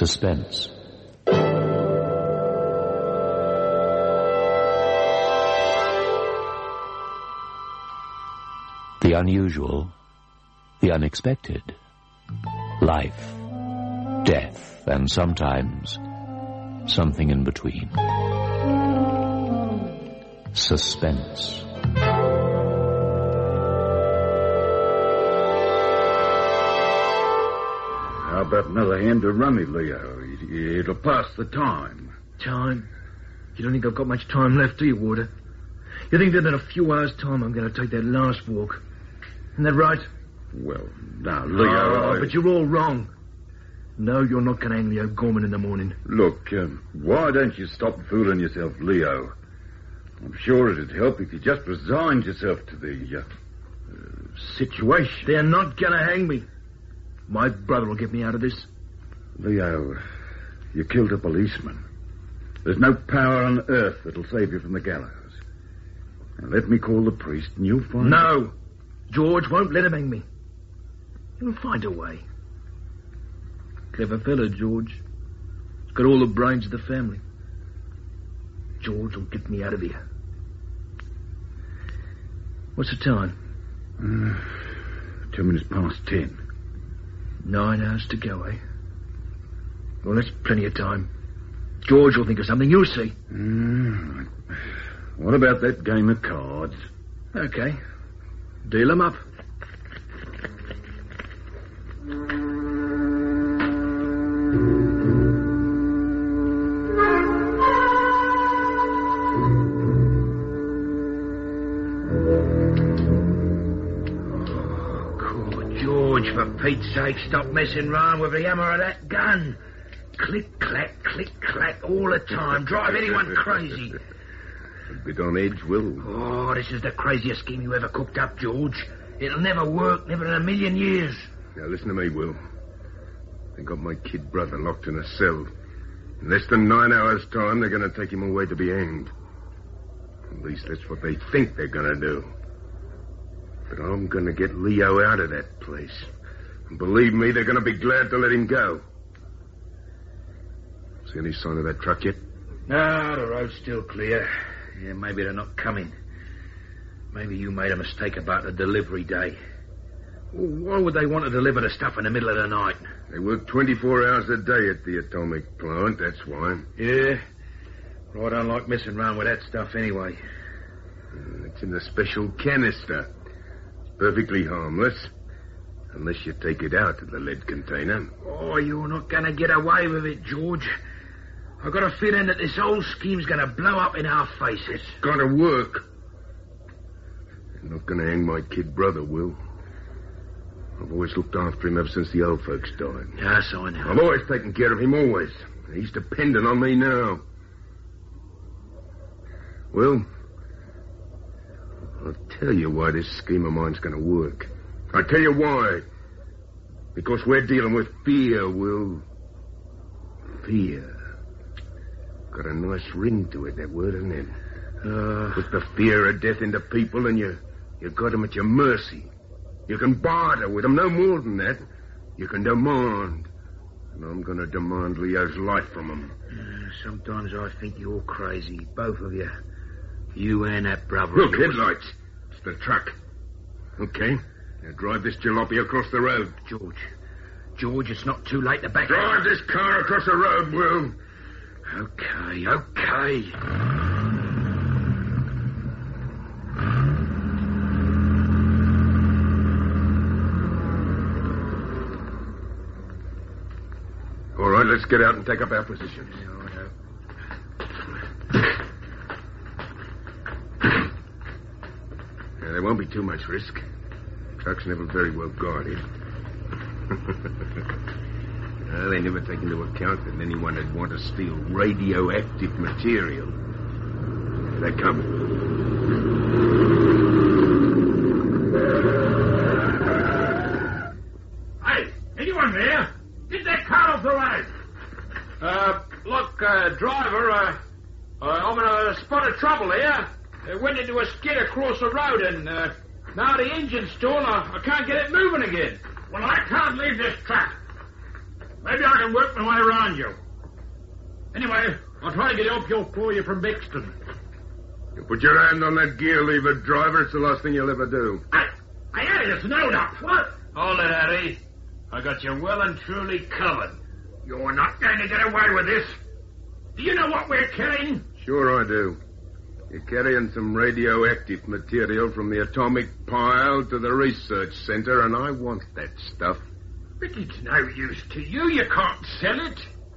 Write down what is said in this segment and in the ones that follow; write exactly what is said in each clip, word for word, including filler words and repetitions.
Suspense. The unusual, the unexpected. Life, death, and sometimes something in between. Suspense. How about another hand to rummy, Leo? It'll pass the time. Time? You don't think I've got much time left, do you, Warder? You think that in a few hours' time I'm going to take that last walk? Isn't that right? Well, now, Leo... Oh, I... but you're all wrong. No, you're not going to hang Leo Gorman in the morning. Look, um, why don't you stop fooling yourself, Leo? I'm sure it'd help if you just resigned yourself to the uh, uh, situation. They're not going to hang me. My brother will get me out of this. Leo, you killed a policeman. There's no power on earth that'll save you from the gallows. Now let me call the priest and you'll find... No. George won't let him hang me. He'll find a way. Clever fellow, George. He's got all the brains of the family. George will get me out of here. What's the time? Uh, two minutes past ten. Nine hours to go, eh? Well, that's plenty of time. George will think of something, you'll see. Mm. What about that game of cards? Okay. Deal them up. For Pete's sake, stop messing round with the hammer of that gun. Click, clack, click, clack, all the time. Drive anyone crazy. A bit on edge, Will. Oh, this is the craziest scheme you ever cooked up, George. It'll never work, never in a million years. Now, listen to me, Will. They got my kid brother locked in a cell. In less than nine hours' time, they're going to take him away to be hanged. At least that's what they think they're going to do. But I'm going to get Leo out of that place. And believe me, they're going to be glad to let him go. See any sign of that truck yet? No, the road's still clear. Yeah, maybe they're not coming. Maybe you made a mistake about the delivery day. Why would they want to deliver the stuff in the middle of the night? They work twenty-four hours a day at the atomic plant, that's why. Yeah? Well, I don't like messing around with that stuff anyway. Uh, it's in a special canister. Perfectly harmless, unless you take it out of the lead container. Oh, you're not going to get away with it, George. I've got a feeling that this whole scheme's going to blow up in our faces. It's got to work. You're not going to hang my kid brother, Will. I've always looked after him ever since the old folks died. Yes, I know. I've always taken care of him, always. He's dependent on me now. Will, I'll tell you why this scheme of mine's going to work. I'll tell you why. Because we're dealing with fear, Will. Fear. Got a nice ring to it, that word, isn't it? Uh, Put the fear of death into people and you, you've got them at your mercy. You can barter with them, no more than that. You can demand. And I'm going to demand Leo's life from them. Uh, sometimes I think you're crazy, both of you. You and that brother. Look, headlights. It's the truck. Okay. Now drive this jalopy across the road. George. George, it's not too late to back Drive up. this car across the road, Will. Okay, okay. All right, let's get out and take up our positions. Now, there won't be too much risk. Truck's never very well guarded. Well, they never take into account that anyone would want to steal radioactive material. Here they come. Hey, anyone there? Get that car off the road. Uh, look, uh, driver, uh, uh, I'm in a spot of trouble here. It went into a skid across the road, and uh, now the engine's stalled. I, I can't get it moving again. Well, I can't leave this truck. Maybe I can work my way around you. Anyway, I'll try to get help you for you from Bexton. You put your hand on that gear lever, driver. It's the last thing you'll ever do. I, I had it. It's snowed up. What? Hold it, Harry. I got you well and truly covered. You're not going to get away with this. Do you know what we're carrying? Sure I do. You're carrying some radioactive material from the atomic pile to the research center, and I want that stuff. But it's no use to you. You can't sell it.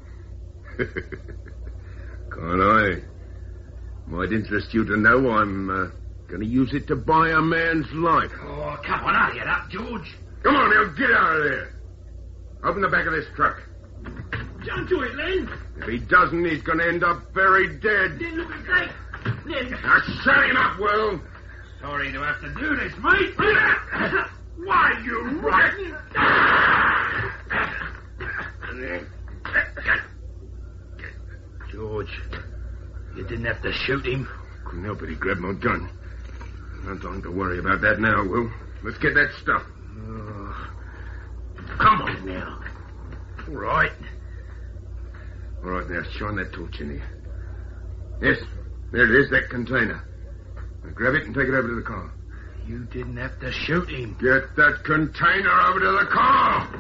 Can't I? Might interest you to know I'm uh, going to use it to buy a man's life. Oh, come on, hurry it up, George. Come on, now, get out of there. Open the back of this truck. Don't do it, Len. If he doesn't, he's going to end up very dead. Then look at that. Len. Now, shut him up, Will. Sorry to have to do this, mate. Why, you rotten... George, you didn't have to shoot him. Couldn't help it. He grabbed my gun. No time to worry about that now, Will. Let's get that stuff. Oh. Come on now. All right. All right, now, shine that torch in here. Yes, there it is, that container. Now grab it and take it over to the car. You didn't have to shoot him. Get that container over to the car!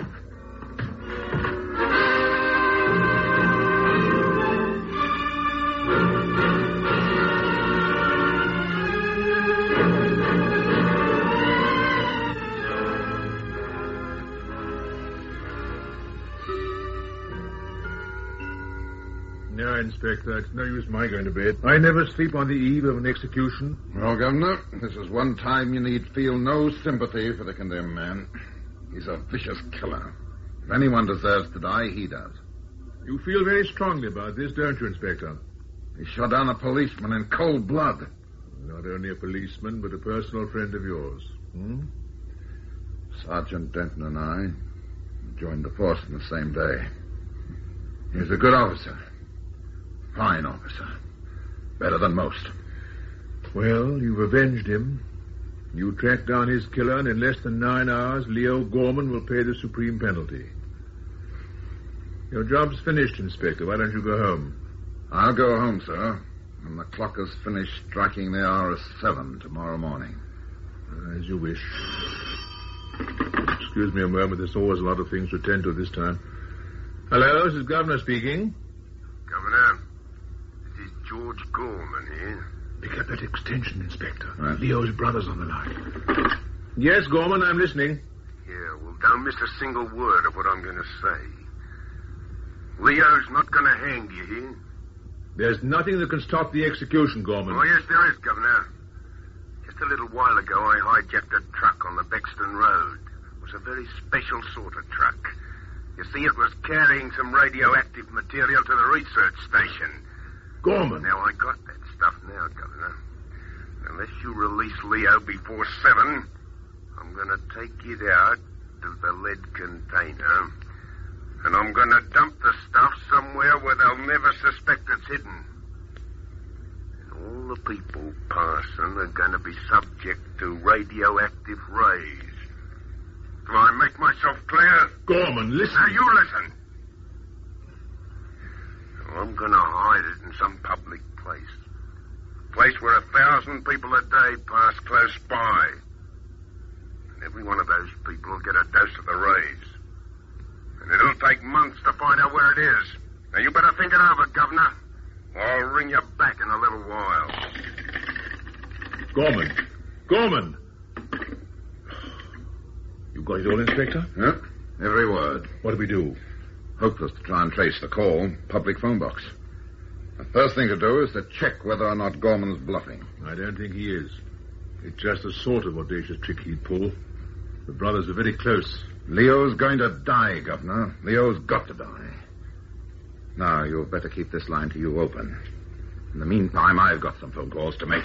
No, Inspector, it's no use my going to bed. I never sleep on the eve of an execution. Well, Governor, this is one time you need feel no sympathy for the condemned man. He's a vicious killer. If anyone deserves to die, he does. You feel very strongly about this, don't you, Inspector? He shot down a policeman in cold blood. Not only a policeman, but a personal friend of yours. Hmm? Sergeant Denton and I joined the force on the same day. He was a good officer. Fine officer. Better than most. Well, you've avenged him. You tracked down his killer, and in less than nine hours, Leo Gorman will pay the supreme penalty. Your job's finished, Inspector. Why don't you go home? I'll go home, sir. When the clock has finished striking the hour of seven tomorrow morning. Uh, as you wish. Excuse me a moment. There's always a lot of things to attend to this time. Hello, this is Governor speaking. Governor, this is George Gorman here. Pick up that extension, Inspector. Right. Leo's brother's on the line. Yes, Gorman, I'm listening. Yeah, well, don't miss a single word of what I'm going to say. Leo's not going to hang you here. There's nothing that can stop the execution, Gorman. Oh, yes, there is, Governor. Just a little while ago, I hijacked a truck on the Bexton Road. It was a very special sort of truck. You see, it was carrying some radioactive material to the research station. Gorman. Now, I got that stuff now, Governor. Unless you release Leo before seven, I'm going to take it out of the lead container, and I'm going to dump the stuff somewhere where they'll never suspect it's hidden. And all the people passing are going to be subject to radioactive rays. Do I make myself clear? Gorman, listen. Now, you listen. I'm going to hide it in some public place. A place where a thousand people a day pass close by. And every one of those people will get a dose of the rays. And it'll take months to find out where it is. Now, you better think it over, Governor. I'll ring you back in a little while. Gorman. Gorman. You got it all, Inspector? Yep, every word. What do we do? Hopeless to try and trace the call. Public phone box. The first thing to do is to check whether or not Gorman's bluffing. I don't think he is. It's just a sort of audacious trick he'd pull. The brothers are very close. Leo's going to die, Governor. Leo's got to die. Now, you'll better keep this line to you open. In the meantime, I've got some phone calls to make.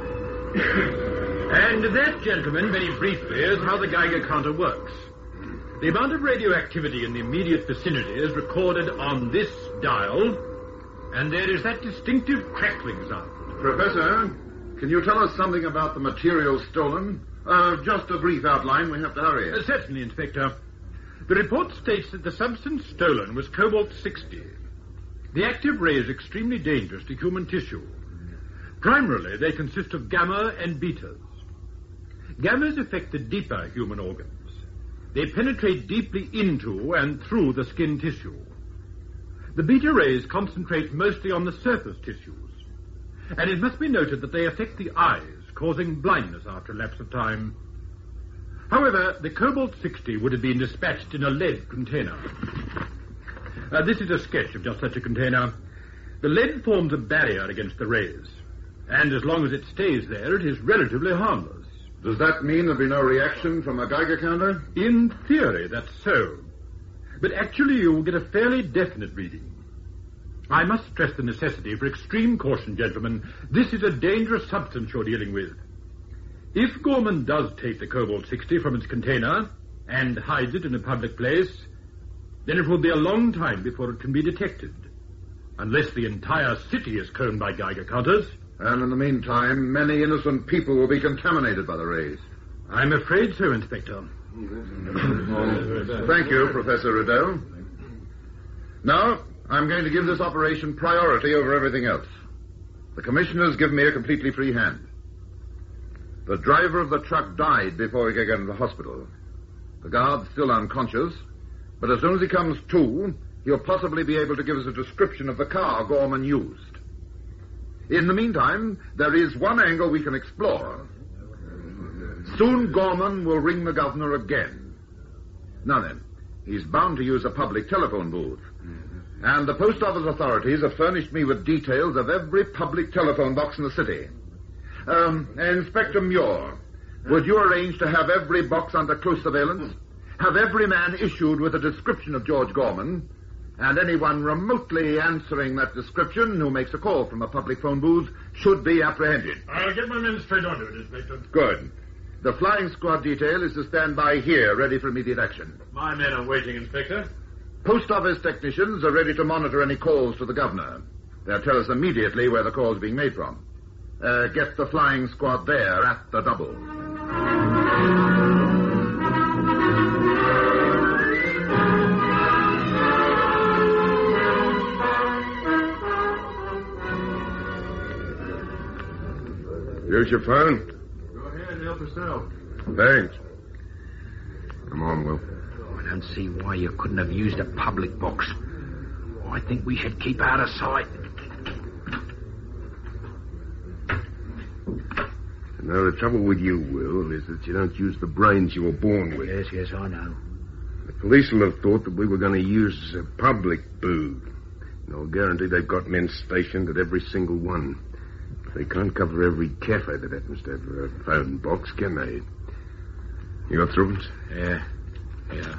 And that, gentlemen, very briefly, is how the Geiger counter works. The amount of radioactivity in the immediate vicinity is recorded on this dial, and there is that distinctive crackling sound. Professor, can you tell us something about the material stolen? Uh, just a brief outline. We have to hurry. Uh, certainly, Inspector. The report states that the substance stolen was cobalt sixty. The active ray is extremely dangerous to human tissue. Primarily, they consist of gamma and betas. Gammas affect the deeper human organs. They penetrate deeply into and through the skin tissue. The beta rays concentrate mostly on the surface tissues, and it must be noted that they affect the eyes, causing blindness after a lapse of time. However, the cobalt sixty would have been dispatched in a lead container. Uh, this is a sketch of just such a container. The lead forms a barrier against the rays, and as long as it stays there, it is relatively harmless. Does that mean there'll be no reaction from a Geiger counter? In theory, that's so. But actually, you will get a fairly definite reading. I must stress the necessity for extreme caution, gentlemen. This is a dangerous substance you're dealing with. If Gorman does take the cobalt sixty from its container and hides it in a public place, then it will be a long time before it can be detected, unless the entire city is combed by Geiger counters. And in the meantime, many innocent people will be contaminated by the rays. I'm afraid so, Inspector. Thank you, Professor Riddell. Now, I'm going to give this operation priority over everything else. The commissioner's given me a completely free hand. The driver of the truck died before he could get into the hospital. The guard's still unconscious, but as soon as he comes to, he'll possibly be able to give us a description of the car Gorman used. In the meantime, there is one angle we can explore. Soon Gorman will ring the governor again. Now then, he's bound to use a public telephone booth. And the post office authorities have furnished me with details of every public telephone box in the city. Um, Inspector Muir, would you arrange to have every box under close surveillance? Have every man issued with a description of George Gorman, and anyone remotely answering that description who makes a call from a public phone booth should be apprehended. I'll get my men straight onto it, Inspector. Good. The flying squad detail is to stand by here, ready for immediate action. My men are waiting, Inspector. Post office technicians are ready to monitor any calls to the governor. They'll tell us immediately where the call is being made from. Uh, get the flying squad there at the double. Use your phone? Go ahead and help yourself. Thanks. Come on, Will. I don't see why you couldn't have used a public box. I think we should keep out of sight. Now, the trouble with you, Will, is that you don't use the brains you were born with. Yes, yes, I know. The police will have thought that we were going to use a public booth. And I'll guarantee they've got men stationed at every single one. They can't cover every cafe that happens to have a phone box, can they? You got through it? Yeah, yeah.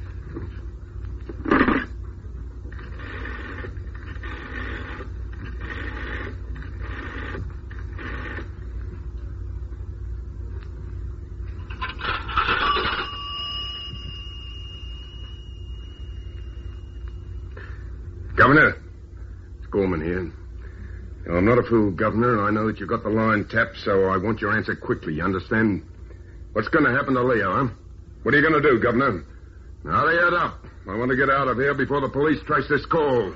Governor, it's Gorman here. I'm not a fool, Governor, and I know that you've got the line tapped, so I want your answer quickly, you understand? What's going to happen to Leo, huh? What are you going to do, Governor? Hurry it up. I want to get out of here before the police trace this call.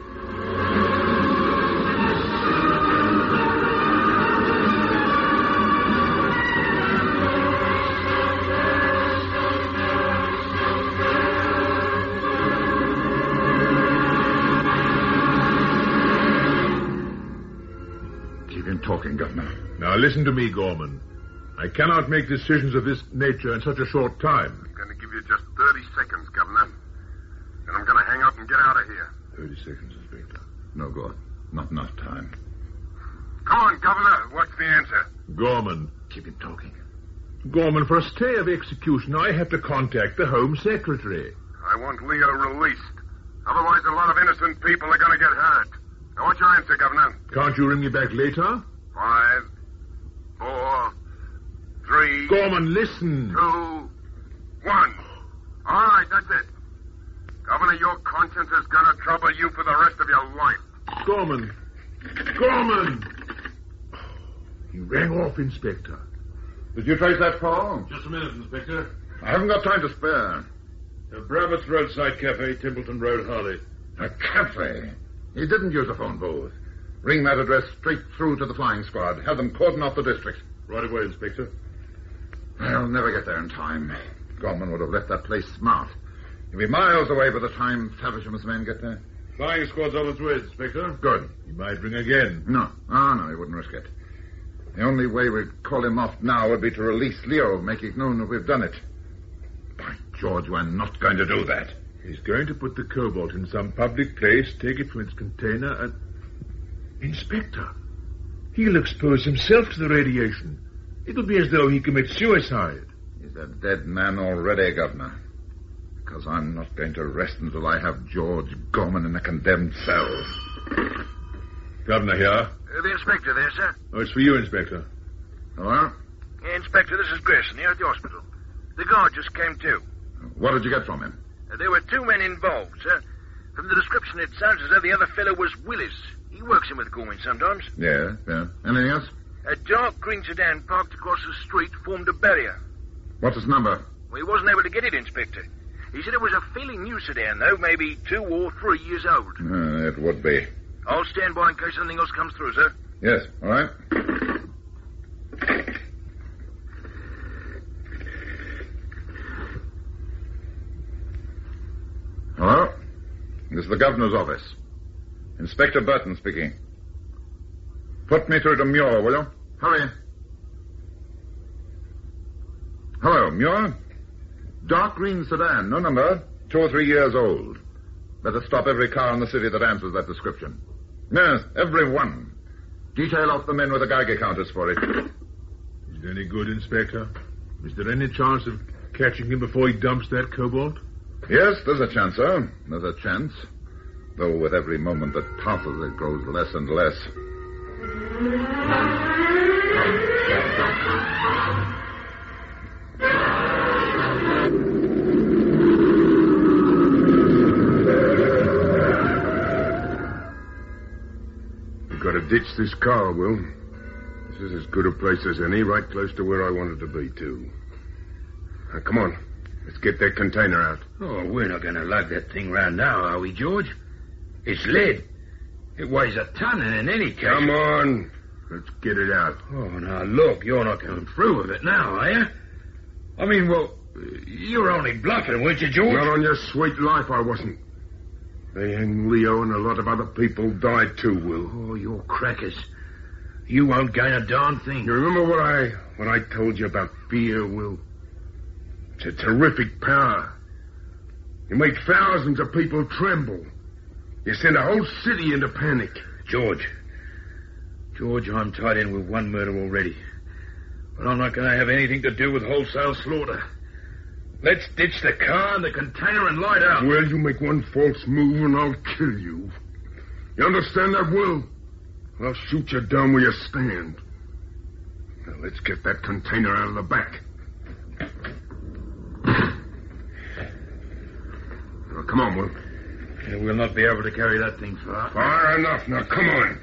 Talking, Governor. Now, listen to me, Gorman. I cannot make decisions of this nature in such a short time. I'm going to give you just thirty seconds, Governor. And I'm going to hang up and get out of here. Thirty seconds, Inspector. No good. Not enough time. Come on, Governor. What's the answer? Gorman. Keep him talking. Gorman, for a stay of execution, I have to contact the Home Secretary. I want Leo released. Otherwise, a lot of innocent people are going to get hurt. Now, what's your answer, Governor? Can't you ring me back later? Five, four, three... Gorman, listen. Two, one. All right, that's it. Governor, your conscience is going to trouble you for the rest of your life. Gorman! Gorman! He rang off, Inspector. Did you trace that call? Just a minute, Inspector. I haven't got time to spare. Uh, Brabant's Roadside Cafe, Templeton Road, Harley. A cafe? He didn't use a phone booth. Ring that address straight through to the flying squad. Have them cordon off the district. Right away, Inspector. I'll never get there in time. Gorman would have left that place smart. He'll be miles away by the time Favisham's men get there. Flying squad's on its way, Inspector. Good. He might ring again. No. Oh, no, he wouldn't risk it. The only way we'd call him off now would be to release Leo, make it known that we've done it. By George, we're not going to do that. He's going to put the cobalt in some public place, take it from its container, and... Inspector, he'll expose himself to the radiation. It'll be as though he commits suicide. He's a dead man already, Governor. Because I'm not going to rest until I have George Gorman in a condemned cell. Governor here. Uh, the inspector there, sir. Oh, it's for you, Inspector. Hello? Yeah, Inspector, this is Grayson here at the hospital. The guard just came too. What did you get from him? Uh, there were two men involved, sir. From the description, it sounds as though the other fellow was Willis. He works in with Gorman sometimes. Yeah, yeah. Anything else? A dark green sedan parked across the street formed a barrier. What's his number? Well, he wasn't able to get it, Inspector. He said it was a fairly new sedan, though, maybe two or three years old. Uh, it would be. I'll stand by in case anything else comes through, sir. Yes, all right. Hello? This is the governor's office. Inspector Burton speaking. Put me through to Muir, will you? Hurry. Hello, Muir. Dark green sedan, no number, two or three years old. Better stop every car in the city that answers that description. Yes, every one. Detail off the men with the Geiger counters for it. Is it any good, Inspector? Is there any chance of catching him before he dumps that cobalt? Yes, there's a chance, sir. There's a chance. Though with every moment that passes, it grows less and less. We've got to ditch this car, Will. This is as good a place as any, right close to where I wanted to be, too. Now, come on. Let's get that container out. Oh, we're not going to lug that thing round now, are we, George? It's lead. It weighs a ton, and in any case... Come on. Let's get it out. Oh, now, look, you're not going through with it now, are you? I mean, well, you were only bluffing, weren't you, George? Not on your sweet life, I wasn't. They and Leo and a lot of other people died, too, Will. Oh, you're crackers. You won't gain a darn thing. You remember what I what I told you about fear, Will? It's a terrific power. You make thousands of people tremble. You send a whole city into panic. George. George, I'm tied in with one murder already. But I'm not going to have anything to do with wholesale slaughter. Let's ditch the car and the container and light out. Well, you make one false move and I'll kill you. You understand that, Will? I'll shoot you down where you stand. Now, let's get that container out of the back. Now, come on, Will. Yeah, we'll not be able to carry that thing far. Far enough. Now, come on.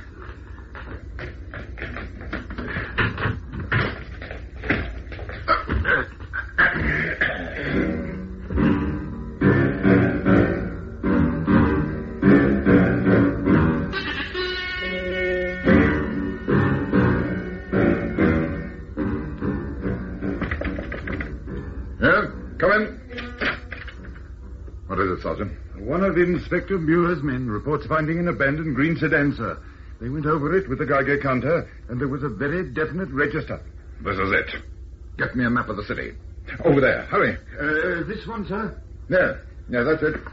Yeah, come in. What is it, Sergeant? One of Inspector Muir's men reports finding an abandoned green sedan, sir. They went over it with the Geiger counter, and there was a very definite register. This is it. Get me a map of the city. Over there. Hurry. Uh, this one, sir? Yeah. Yeah, that's it.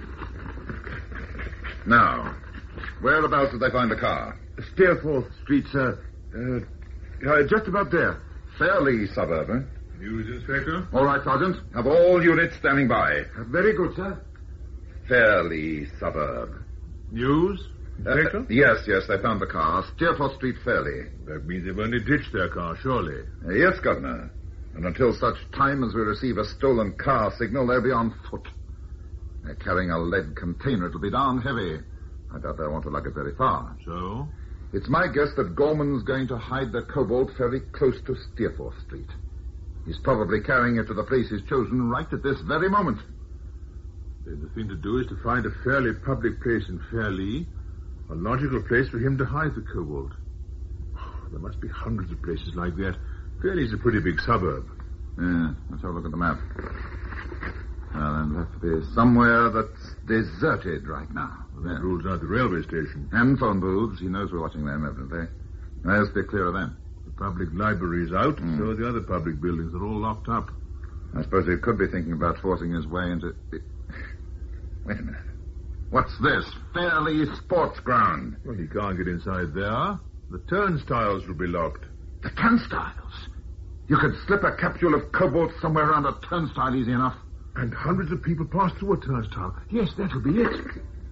Now, whereabouts did they find the car? Steerforth Street, sir. Uh, uh, just about there. Fairly suburb, eh? News, Inspector? All right, Sergeant. Have all units standing by. Uh, very good, sir. Fairly suburb. News, Inspector? Uh, yes, yes, they found the car. Steerforth Street, Fairly. That means they've only ditched their car, surely. Uh, yes, Governor. And until such time as we receive a stolen car signal, they'll be on foot. They're carrying a lead container. It'll be down heavy. I doubt they'll want to lug it very far. So? It's my guess that Gorman's going to hide the Cobalt very close to Steerforth Street. He's probably carrying it to the place he's chosen right at this very moment. Then the thing to do is to find a fairly public place in Fairlea, a logical place for him to hide the Cobalt. Oh, there must be hundreds of places like that. Fairlea's a pretty big suburb. Yeah, let's have a look at the map. Well, then it'll have to be somewhere that's deserted right now. Well, that rules out the railway station. And phone booths. He knows we're watching them, evidently. Let's be clear of them. The public library's out, Mm. so are the other public buildings are all locked up. I suppose he could be thinking about forcing his way into... Wait a minute. What's this? Fairlea Sports Ground. Well, he can't get inside there. The turnstiles will be locked. The turnstiles? You could slip a capsule of Cobalt somewhere around a turnstile easy enough. And hundreds of people pass through a turnstile. Yes, that'll be it.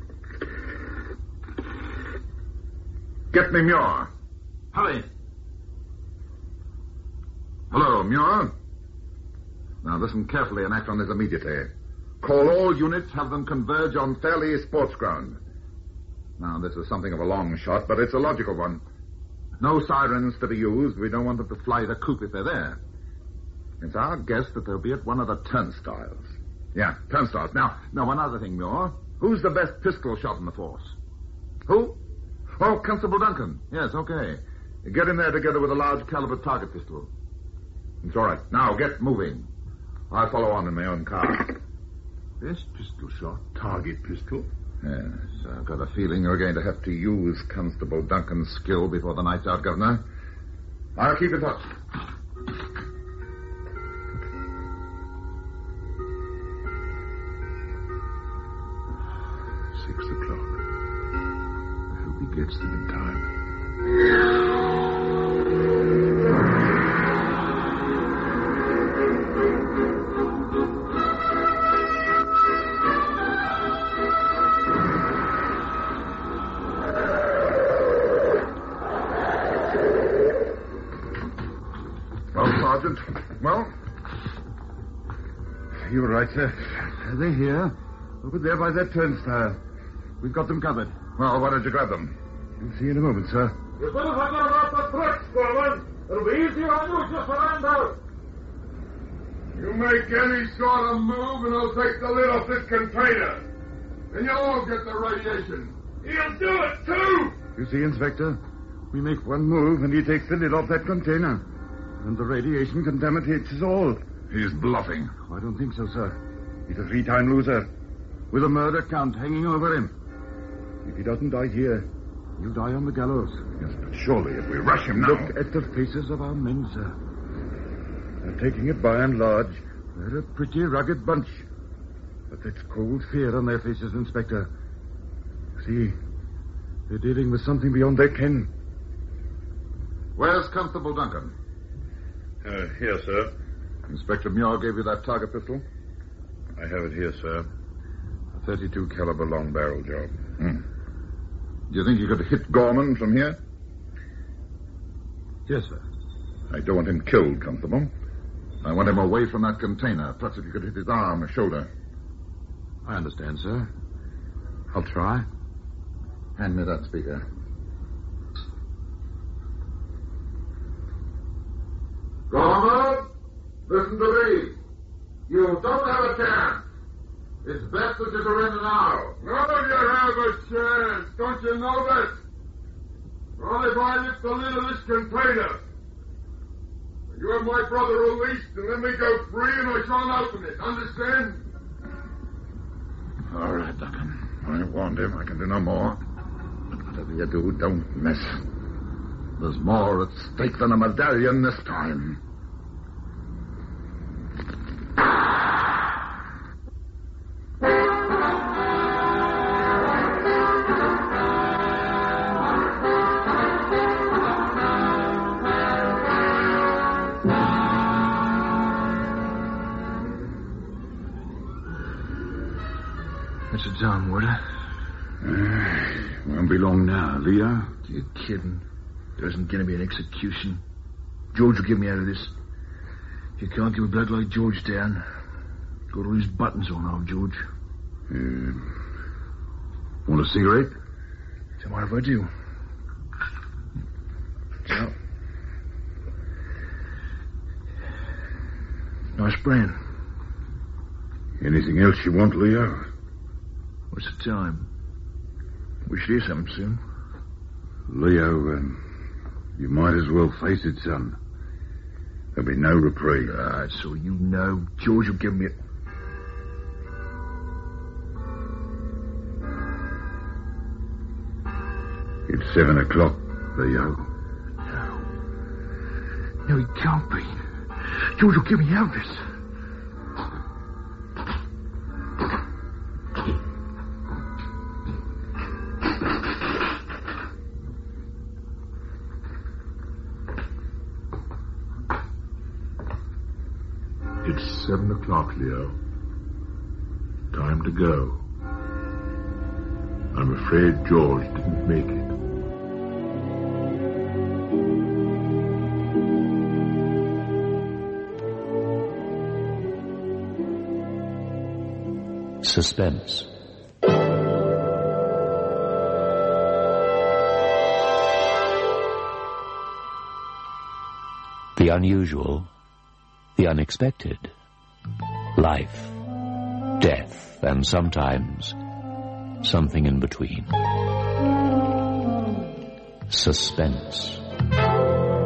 Get me Muir. Hurry. Hello, Muir. Now listen carefully and act on this immediately. Call all units, have them converge on Fairlea Sports Ground. Now, this is something of a long shot, but it's a logical one. No sirens to be used. We don't want them to fly the coop if they're there. It's our guess that they'll be at one of the turnstiles. Yeah, turnstiles. Now, now, one other thing, Muir. Who's the best pistol shot in the force? Who? Oh, Constable Duncan. Yes, okay. Get in there together with a large caliber target pistol. It's all right. Now, get moving. I'll follow on in my own car. Best pistol shot, target pistol. Yes, I've got a feeling you're going to have to use Constable Duncan's skill before the night's out, Governor. I'll keep in touch. Six o'clock. I hope he gets them in time. Sergeant. Well? You're right, sir. They're here. Over there by that turnstile. We've got them covered. Well, why don't you grab them? You'll see in a moment, sir. You better forget about the threats, Gorman. It'll be easier on you just to land out. You make any sort of move and I'll take the lid off this container. And you'll all get the radiation. He'll do it, too! You see, Inspector? We make one move and he takes the lid off that container. And the radiation contaminates us all. He's bluffing. Oh, I don't think so, sir. He's a three-time loser. With a murder count hanging over him. If he doesn't die here, he'll die on the gallows. Yes, but surely if we rush him now... Look at the faces of our men, sir. They're taking it by and large. They're a pretty rugged bunch. But that's cold fear on their faces, Inspector. See, they're dealing with something beyond their ken. Where's Constable Duncan? Uh, here, sir. Inspector Muir gave you that target pistol? I have it here, sir. A thirty-two caliber long barrel job. Hmm. Do you think you could hit Gorman from here? Yes, sir. I don't want him killed, Constable. I want him away from that container. Perhaps if you could hit his arm or shoulder. I understand, sir. I'll try. Hand me that speaker. Gorman, listen to me. You don't have a chance. It's best that you surrender now. No, you have a chance. Don't you know that? Only if I lift the lid of this container. You have my brother released and let me go free and I shan't open it. Understand? All right, Duncan. I warned him. I can do no more. But whatever you do, don't miss. There's more at stake than a medallion this time. That's a down, Warder. Uh, won't be long now, Leo. You're kidding. There isn't going to be an execution. George will get me out of this. You can't keep a bloke like George down. Got all his buttons on, old George. Uh, want a cigarette? So what if I do? So. Nice brand. Anything else you want, Leo? What's the time? We should hear something soon. Leo, um, you might as well face it, son. There'll be no reprieve. Ah, so you know. George will give me a... It's seven o'clock, Leo. No. No, he can't be. George will give me Elvis. It's seven o'clock, Leo. Time to go. I'm afraid George didn't make it. Suspense. The unusual, the unexpected. Life, death, and sometimes something in between. Suspense.